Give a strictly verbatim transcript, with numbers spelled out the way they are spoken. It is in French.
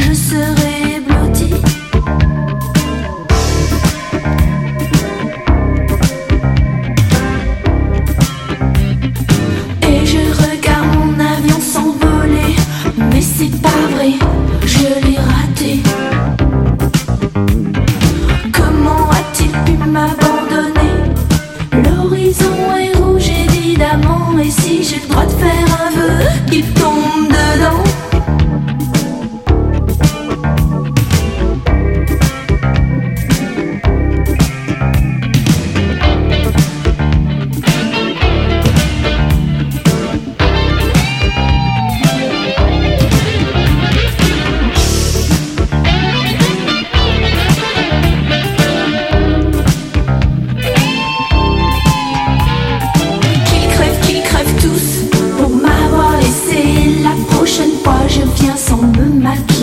je serai blottie. Et je regarde mon avion s'envoler, mais c'est pas vrai, je l'ai raté. Comment a-t-il pu m'abandonner? L'horizon est rouge évidemment, et si j'ai le droit de faire un vœu, il tombe dedans. Pour m'avoir laissé, la prochaine fois je viens sans me maquiller.